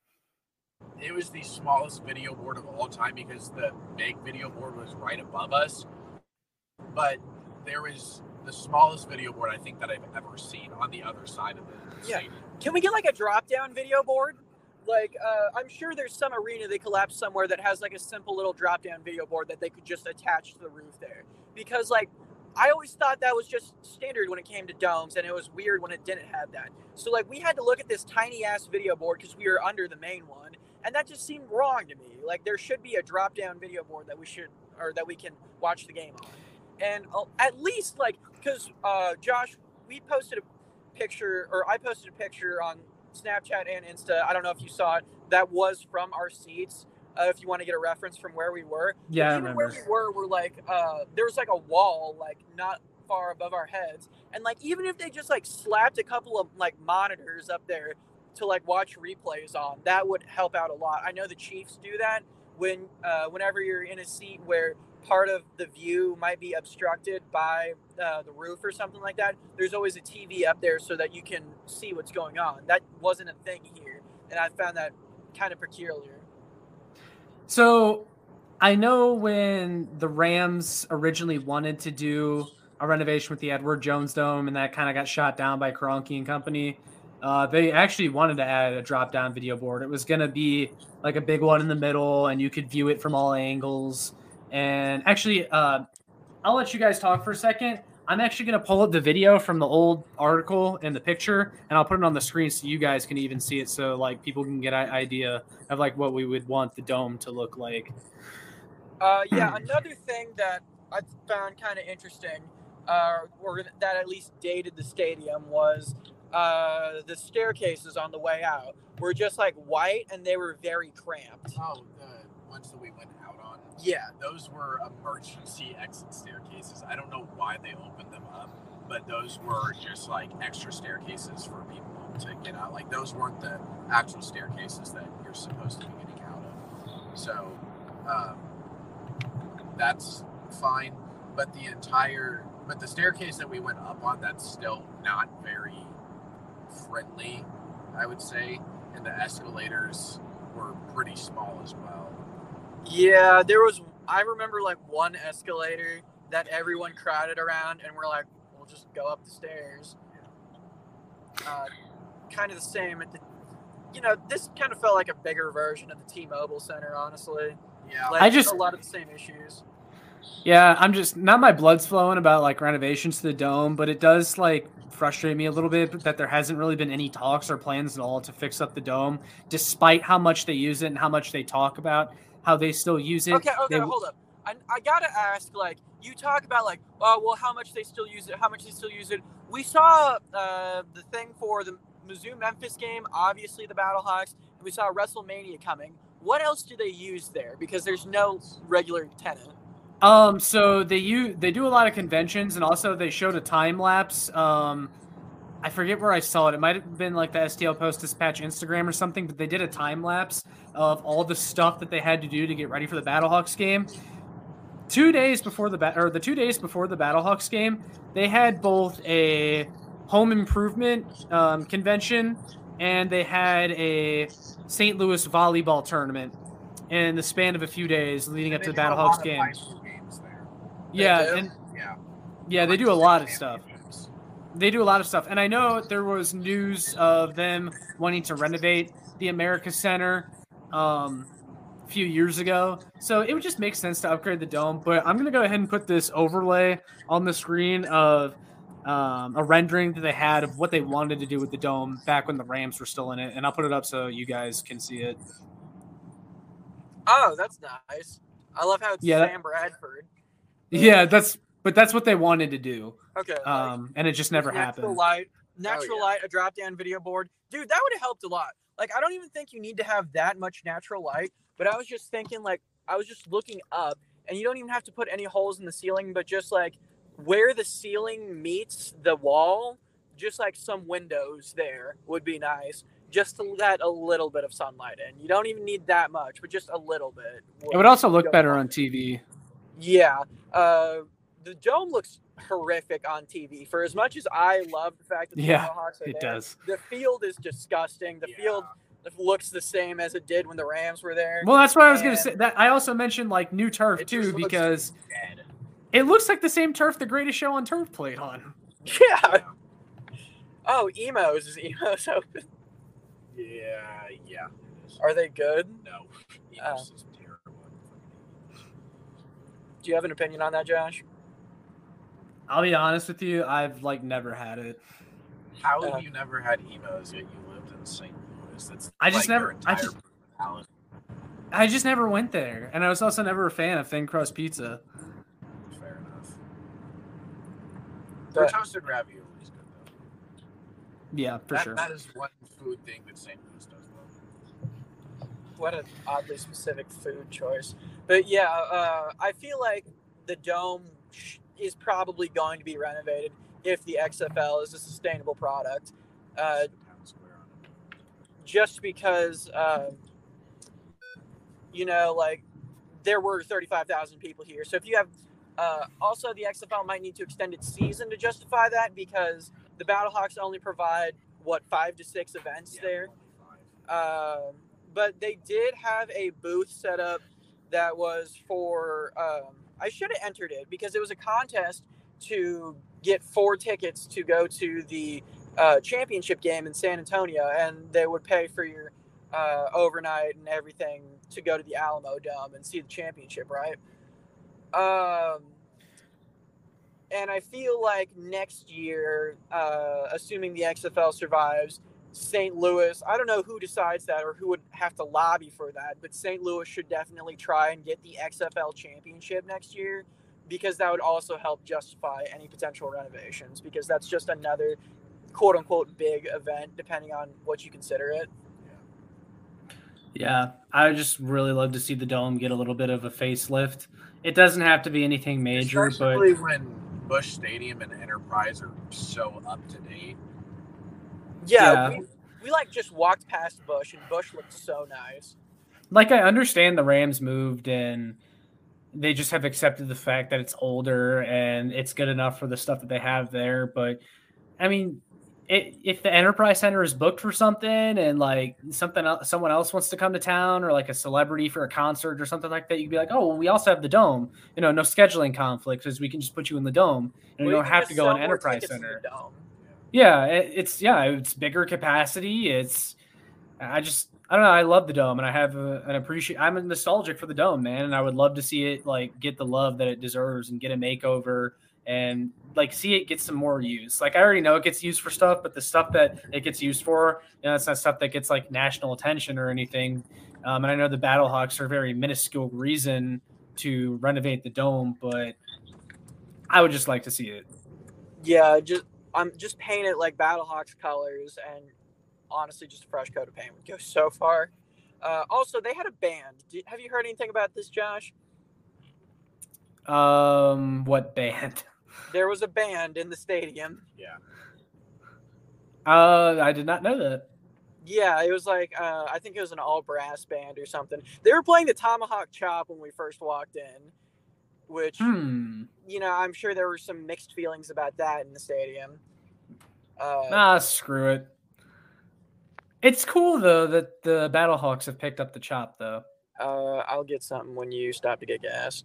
it was the smallest video board of all time because the big video board was right above us. But there was the smallest video board I think that I've ever seen on the other side of the yeah. stadium. Can we get like a drop down video board? Like uh, I'm sure there's some arena they collapsed somewhere that has like a simple little drop down video board that they could just attach to the roof there. Because like I always thought that was just standard when it came to domes, and it was weird when it didn't have that. So like we had to look at this tiny ass video board because we were under the main one, and that just seemed wrong to me. Like there should be a drop down video board that we should or that we can watch the game on. And uh, at least, like, because, uh, Josh, we posted a picture, or I posted a picture on Snapchat and Insta. I don't know if you saw it. That was from our seats, uh, if you want to get a reference from where we were. Yeah, but I even remember. where we were, we're like, uh, there was, like, a wall, like, not far above our heads. And, like, even if they just, like, slapped a couple of, like, monitors up there to, like, watch replays on, that would help out a lot. I know the Chiefs do that when, uh, whenever you're in a seat where part of the view might be obstructed by uh, the roof or something like that, there's always a T V up there so that you can see what's going on. That wasn't a thing here, and I found that kind of peculiar. So I know when the Rams originally wanted to do a renovation with the Edward Jones Dome, and that kind of got shot down by Kroenke and company, uh, they actually wanted to add a drop-down video board. It was going to be like a big one in the middle, and you could view it from all angles. And actually, uh, I'll let you guys talk for a second. I'm actually going to pull up the video from the old article and the picture, and I'll put it on the screen so you guys can even see it, so like people can get an idea of like what we would want the dome to look like. Uh, yeah, another thing that I found kind of interesting, uh, or that at least dated the stadium, was uh, the staircases on the way out were just like white, and they were very cramped. Oh, the ones that we went out on. Yeah, those were emergency exit staircases. I don't know why they opened them up, but those were just like extra staircases for people to get out. Like those weren't the actual staircases that you're supposed to be getting out of. So um, that's fine. But the entire, but the staircase that we went up on, that's still not very friendly, I would say. And the escalators were pretty small as well. Yeah, there was, I remember like one escalator that everyone crowded around and we're like, we'll just go up the stairs. Uh, kind of the same at the, you know, this kind of felt like a bigger version of the T-Mobile Center, honestly. Yeah. Like, I just- a lot of the same issues. Yeah, I'm just not my blood's flowing about like renovations to the dome, but it does like frustrate me a little bit that there hasn't really been any talks or plans at all to fix up the dome, despite how much they use it and how much they talk about how they still use it. Okay, okay, They- hold up. I, I gotta ask, like, you talk about like, oh, well, how much they still use it, how much they still use it. We saw uh, the thing for the Mizzou Memphis game, obviously the Battlehawks, and we saw WrestleMania coming. What else do they use there? Because there's no regular tenant. Um, so they use they do a lot of conventions, and also they showed a time lapse. Um, I forget where I saw it. It might have been like the S T L Post Dispatch Instagram or something, but they did a time lapse of all the stuff that they had to do to get ready for the Battlehawks game. Two days before the bat or the two days before the Battlehawks game, they had both a home improvement um, convention and they had a Saint Louis volleyball tournament in the span of a few days leading And up to they the do a lot Battlehawks of game. high school games there. Yeah, do? and Yeah. yeah, they do a lot of stuff. They do a lot of stuff. And I know there was news of them wanting to renovate the America Center um, a few years ago. So it would just make sense to upgrade the dome. But I'm going to go ahead and put this overlay on the screen of um, a rendering that they had of what they wanted to do with the dome back when the Rams were still in it. And I'll put it up so you guys can see it. Oh, that's nice. I love how it's Yeah, that- Sam Bradford. Yeah, that's but that's what they wanted to do. Okay. like, Um, and it just never natural happened. light, natural yeah. light, a drop-down video board. Dude, that would have helped a lot. Like, I don't even think you need to have that much natural light, but I was just thinking, like, I was just looking up, and you don't even have to put any holes in the ceiling, but just, like, where the ceiling meets the wall, just, like, some windows there would be nice, just to let a little bit of sunlight in. You don't even need that much, but just a little bit. It would also look go better on. on T V. Yeah. Uh, the dome looks horrific on T V. For as much as I love the fact that the Yeah, Battlehawks are it there, does. the field is disgusting. The Yeah. field looks the same as it did when the Rams were there. Well, that's what I was going to And say. That I also mentioned like new turf It too, just looks because dead. it looks like the same turf the Greatest Show on Turf played on. Yeah. Oh, emos is emos open. Yeah, yeah. It is. Are they good? No. Oh. Enos is terrible. Do you have an opinion on that, Josh? I'll be honest with you, I've like never had it. How Uh, have you never had emos yet you lived in Saint Louis? That's I just like never- your I entire just- personality. I just never went there, and I was also never a fan of thin crust pizza. Fair enough. Their But- toasted ravioli is good though. Yeah, for that, sure. that is one food thing that Saint Louis does well. What an oddly specific food choice. But yeah, uh, I feel like the dome sh- is probably going to be renovated if the X F L is a sustainable product. Uh, The town square on it. just because, uh, you know, like there were thirty-five thousand people here. So if you have, uh, also the X F L might need to extend its season to justify that because the Battlehawks only provide, what, five to six events Yeah, there. twenty-five. Um, but they did have a booth set up that was for, um, I should have entered it because it was a contest to get four tickets to go to the uh, championship game in San Antonio, and they would pay for your uh, overnight and everything to go to the Alamo Dome and see the championship, right? Um, and I feel like next year, uh, assuming the X F L survives, Saint Louis, I don't know who decides that or who would have to lobby for that, but Saint Louis should definitely try and get the X F L championship next year because that would also help justify any potential renovations because that's just another quote unquote big event depending on what you consider it. Yeah, I would just really love to see the dome get a little bit of a facelift. It doesn't have to be anything major, Especially but when Busch Stadium and Enterprise are so up to date. Yeah, Yeah. We, we like just walked past Busch and Busch looked so nice. like I understand the Rams moved and they just have accepted the fact that it's older and it's good enough for the stuff that they have there. But I mean, it, if the Enterprise Center is booked for something and like something else, someone else wants to come to town or like a celebrity for a concert or something like that, you'd be like, oh, well, we also have the Dome. You know, no scheduling conflicts because we can just put you in the Dome and Well, you don't can have just to go sell in more Enterprise tickets to the Center. Dome. Yeah, it, it's yeah, it's bigger capacity. It's I just I don't know. I love the Dome, and I have a, an appreciate. I'm nostalgic for the Dome, man, and I would love to see it like get the love that it deserves and get a makeover and like see it get some more use. Like I already know it gets used for stuff, but the stuff that it gets used for, you know, it's not stuff that gets like national attention or anything. Um, and I know the Battlehawks are a very minuscule reason to renovate the Dome, but I would just like to see it. Yeah, just I'm just paint it like Battlehawks colors, and honestly, just a fresh coat of paint would go so far. Uh, also, they had a band. Did, have you heard anything about this, Josh? Um, what band? There was a band in the stadium. Yeah. Uh, I did not know that. Yeah, it was like uh, I think it was an all brass band or something. They were playing the Tomahawk Chop when we first walked in, which Hmm. you know I'm sure there were some mixed feelings about that in the stadium. Uh, Ah, screw it. It's cool though that the Battlehawks have picked up the chop though. uh, I'll get something when you stop to get gas.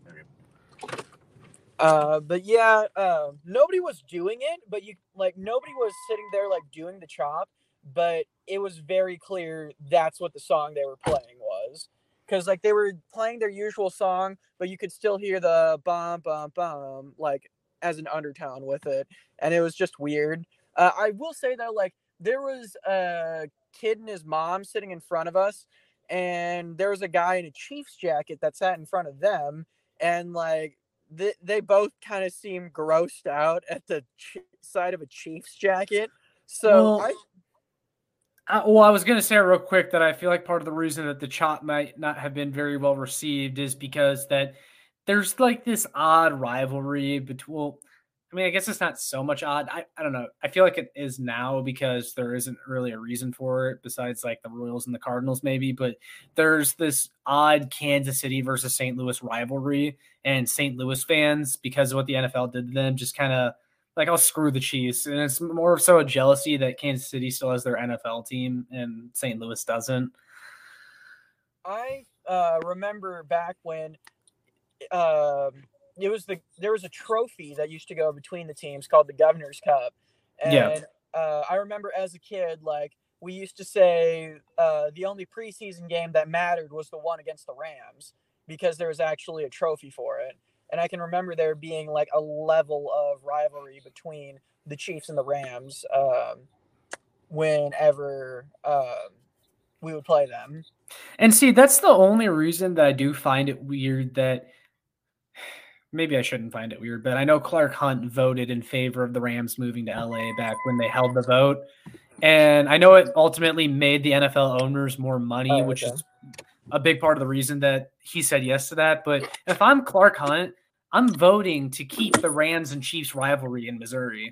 Uh, but yeah, uh, nobody was doing it, but you like nobody was sitting there like doing the chop, but it was very clear that's what the song they were playing was, because like they were playing their usual song, but you could still hear the bum bum bum like as an undertone with it, and it was just weird. Uh, I will say though, like there was a kid and his mom sitting in front of us, and there was a guy in a Chiefs jacket that sat in front of them, and like. They, they both kind of seem grossed out at the ch- side of a Chiefs jacket. So Well, I, I, well, I was gonna say real quick that I feel like part of the reason that the chop might not have been very well received is because that there's like this odd rivalry between. Well, I mean, I guess it's not so much odd. I, I don't know. I feel like it is now because there isn't really a reason for it besides like the Royals and the Cardinals, maybe. But there's this odd Kansas City versus Saint Louis rivalry, and Saint Louis fans, because of what the N F L did to them, just kind of like, I'll screw the Chiefs. And it's more so a jealousy that Kansas City still has their N F L team and Saint Louis doesn't. I uh, remember back when um, it was the there was a trophy that used to go between the teams called the Governor's Cup, and Yeah. uh, I remember as a kid, like we used to say uh, the only preseason game that mattered was the one against the Rams because there was actually a trophy for it. And I can remember there being like a level of rivalry between the Chiefs and the Rams um, whenever um, we would play them. And see, that's the only reason that I do find it weird that maybe I shouldn't find it weird, but I know Clark Hunt voted in favor of the Rams moving to L A back when they held the vote. And I know it ultimately made the N F L owners more money, Oh, which okay. is a big part of the reason that he said yes to that. But if I'm Clark Hunt, I'm voting to keep the Rams and Chiefs rivalry in Missouri.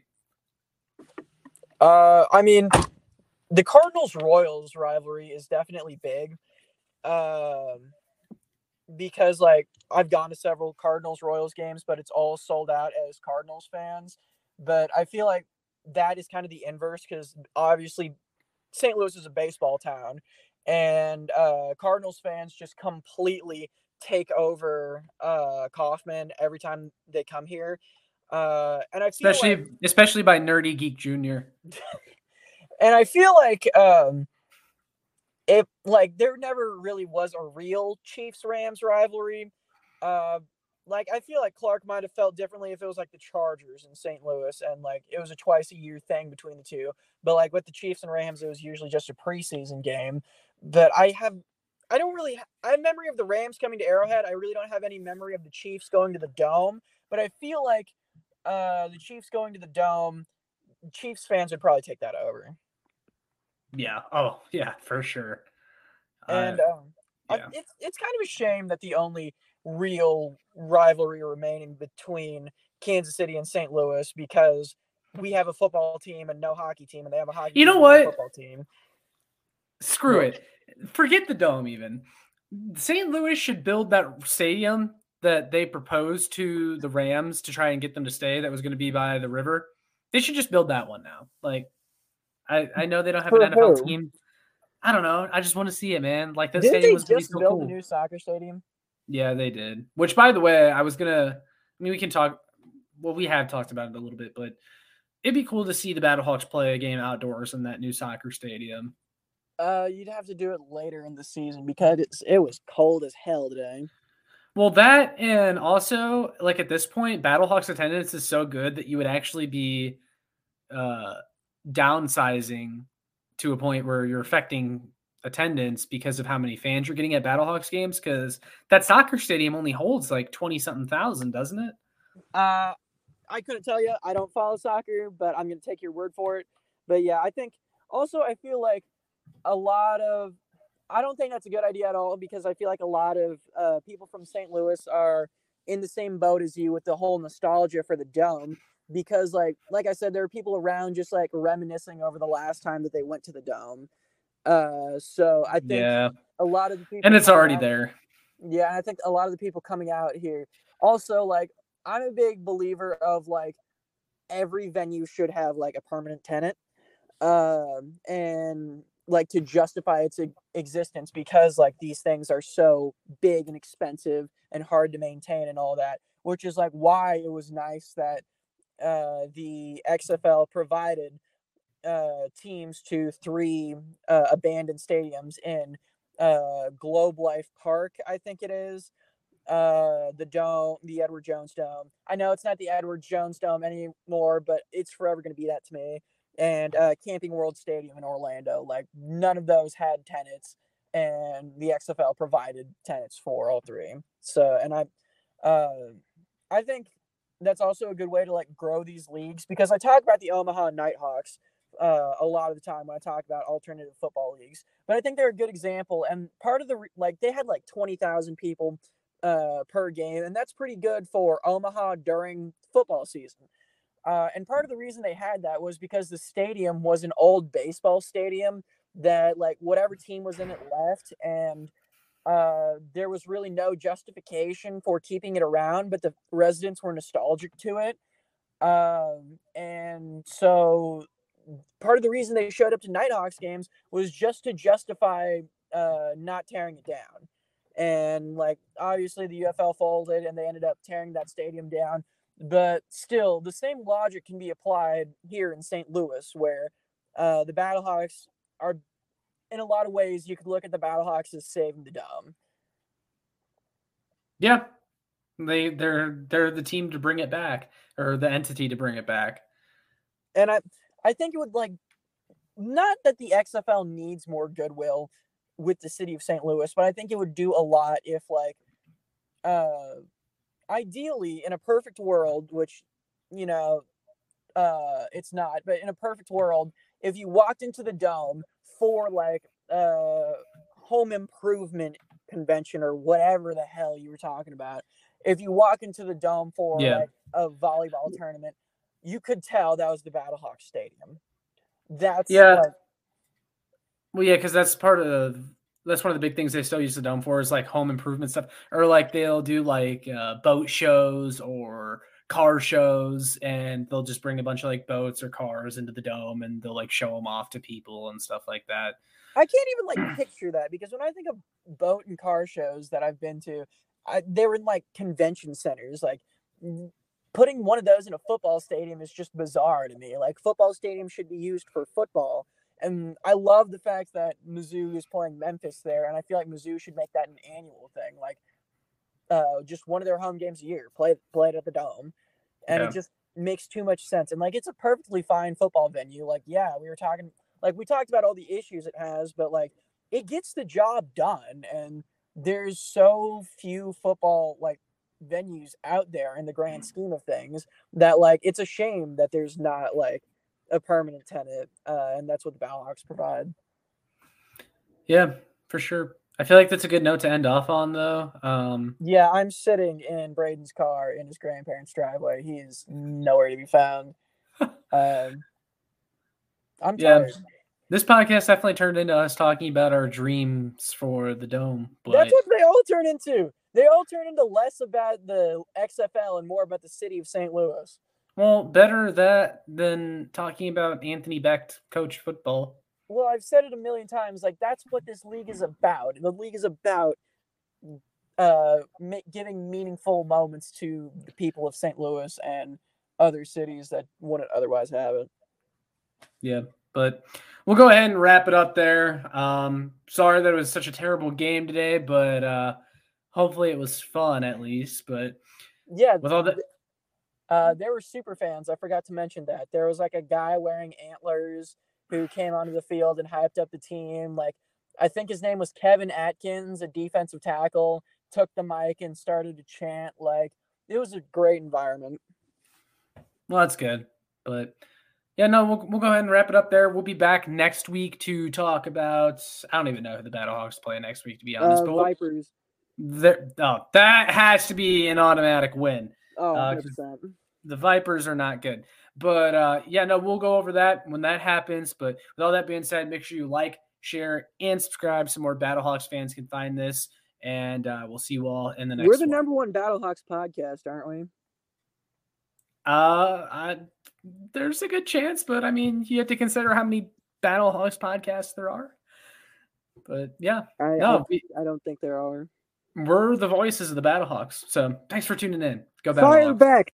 Uh, I mean, the Cardinals-Royals rivalry is definitely big um, because, like, I've gone to several Cardinals-Royals games, but it's all sold out as Cardinals fans. But I feel like that is kind of the inverse because, obviously, Saint Louis is a baseball town, and uh, Cardinals fans just completely take over uh, Kauffman every time they come here. Uh, and I feel Especially, like, especially by Nerdy Geek Junior and I feel like um, if like there never really was a real Chiefs Rams rivalry. Uh, like I feel like Clark might have felt differently if it was like the Chargers in Saint Louis and like it was a twice a year thing between the two. But like with the Chiefs and Rams, it was usually just a preseason game. But I have, I don't really, I have memory of the Rams coming to Arrowhead. I really don't have any memory of the Chiefs going to the Dome. But I feel like uh, the Chiefs going to the Dome, Chiefs fans would probably take that over. Yeah. Oh, yeah, for sure. And Uh, um, yeah. I, it's it's kind of a shame that the only real rivalry remaining between Kansas City and Saint Louis because we have a football team and no hockey team, and they have a hockey You team know and no what? football team. Screw What? it. Forget the Dome even. Saint Louis should build that stadium that they proposed to the Rams to try and get them to stay. That was going to be by the river. They should just build that one now. Like, I, I know they don't have For an N F L who? team. I don't know. I just want to see it, man. Like, that Didn't stadium they was going to be just so build cool. a new soccer stadium? Yeah, they did. Which, by the way, I was going to – I mean, we can talk – well, we have talked about it a little bit, but it'd be cool to see the Battlehawks play a game outdoors in that new soccer stadium. Uh, you'd have to do it later in the season because it's it was cold as hell today. Well, that and also, like, at this point, Battlehawks attendance is so good that you would actually be uh, downsizing to a point where you're affecting attendance because of how many fans you're getting at Battlehawks games, because that soccer stadium only holds like twenty-something thousand, doesn't it? Uh, I couldn't tell you. I don't follow soccer, but I'm going to take your word for it. But, yeah, I think – also, I feel like a lot of – I don't think that's a good idea at all because I feel like a lot of uh, people from Saint Louis are in the same boat as you with the whole nostalgia for the Dome because, like like I said, there are people around just, like, reminiscing over the last time that they went to the Dome. Uh, so I think Yeah. a lot of the people – And it's already out, there. Yeah, I think a lot of the people coming out here – also, like, I'm a big believer of, like, every venue should have, like, a permanent tenant. Um, and, like, to justify its existence because, like, these things are so big and expensive and hard to maintain and all that, which is, like, why it was nice that uh, the X F L provided uh, teams to three uh, abandoned stadiums in uh, Globe Life Park, I think it is, uh the Dome, the Edward Jones Dome. I know it's not the Edward Jones Dome anymore, but it's forever going to be that to me. And uh Camping World Stadium in Orlando. Like, none of those had tenants, and the X F L provided tenants for all three. So, and I uh I think that's also a good way to, like, grow these leagues because I talk about the Omaha Nighthawks uh a lot of the time when I talk about alternative football leagues, but I think they're a good example. And part of the re- like they had like twenty thousand people uh per game, and that's pretty good for Omaha during football season. Uh and part of the reason they had that was because the stadium was an old baseball stadium that, like, whatever team was in it left, and uh there was really no justification for keeping it around, but the residents were nostalgic to it. Um and so part of the reason they showed up to Nighthawks games was just to justify uh not tearing it down. And, like, obviously the U F L folded and they ended up tearing that stadium down. But still, the same logic can be applied here in Saint Louis, where uh, the Battlehawks are, in a lot of ways, you could look at the Battlehawks as saving the Dome. Yeah. They, they're they're the team to bring it back, or the entity to bring it back. And I, I think it would, like, not that the X F L needs more goodwill with the city of Saint Louis, but I think it would do a lot if, like, uh, ideally in a perfect world, which, you know, uh, it's not, but in a perfect world, if you walked into the Dome for, like, uh, home improvement convention or whatever the hell you were talking about, if you walk into the Dome for Yeah. like a volleyball tournament, you could tell that was the Battlehawks Stadium. That's Yeah. like, Well, yeah, because that's part of that's one of the big things they still use the Dome for is, like, home improvement stuff, or, like, they'll do, like, uh, boat shows or car shows, and they'll just bring a bunch of, like, boats or cars into the Dome, and they'll, like, show them off to people and stuff like that. I can't even, like, picture that, because when I think of boat and car shows that I've been to, I, they were in, like, convention centers. Like, putting one of those in a football stadium is just bizarre to me. Like, football stadiums should be used for football. And I love the fact that Mizzou is playing Memphis there, and I feel like Mizzou should make that an annual thing. Like, uh, just one of their home games a year, play play it at the Dome, and Yeah. it just makes too much sense. And, like, it's a perfectly fine football venue. Like, yeah, we were talking, like, we talked about all the issues it has, but, like, it gets the job done. And there's so few football, like, venues out there in the grand scheme of things that, like, it's a shame that there's not, like, a permanent tenant, uh, and that's what the Battlehawks provide. Yeah, for sure. I feel like that's a good note to end off on, though. Um, Yeah, I'm sitting in Braden's car in his grandparents' driveway. He is nowhere to be found. um, I'm Yeah. tired. This podcast definitely turned into us talking about our dreams for the Dome. But That's what they all turn into. They all turn into less about the X F L and more about the city of Saint Louis. Well, better that than talking about Anthony Becht coach football. Well, I've said it a million times. Like, that's what this league is about. The league is about uh, ma- giving meaningful moments to the people of Saint Louis and other cities that wouldn't otherwise have it. Yeah, but we'll go ahead and wrap it up there. Um, sorry that it was such a terrible game today, but uh, hopefully it was fun at least. But yeah, with all that, uh, there were super fans. I forgot to mention that there was like a guy wearing antlers who came onto the field and hyped up the team. Like, I think his name was Kevin Atkins, a defensive tackle, took the mic and started to chant. Like, it was a great environment. Well, that's good. But yeah, no, we'll we'll go ahead and wrap it up there. We'll be back next week to talk about. I don't even know who the Battlehawks play next week, to be honest. Uh, but we'll, Vipers. there, oh, that has to be an automatic win. Oh, Uh, one hundred percent. The Vipers are not good. But uh, yeah, no, we'll go over that when that happens. But with all that being said, make sure you like, share, and subscribe so more Battlehawks fans can find this. And uh, we'll see you all in the next We're the one. number one Battlehawks podcast, aren't we? Uh, I, there's a good chance, but I mean, you have to consider how many Battlehawks podcasts there are. But yeah, I, no, I, we, I don't think there are. we're the voices of the Battlehawks. So thanks for tuning in. Go Fire Battlehawks. back.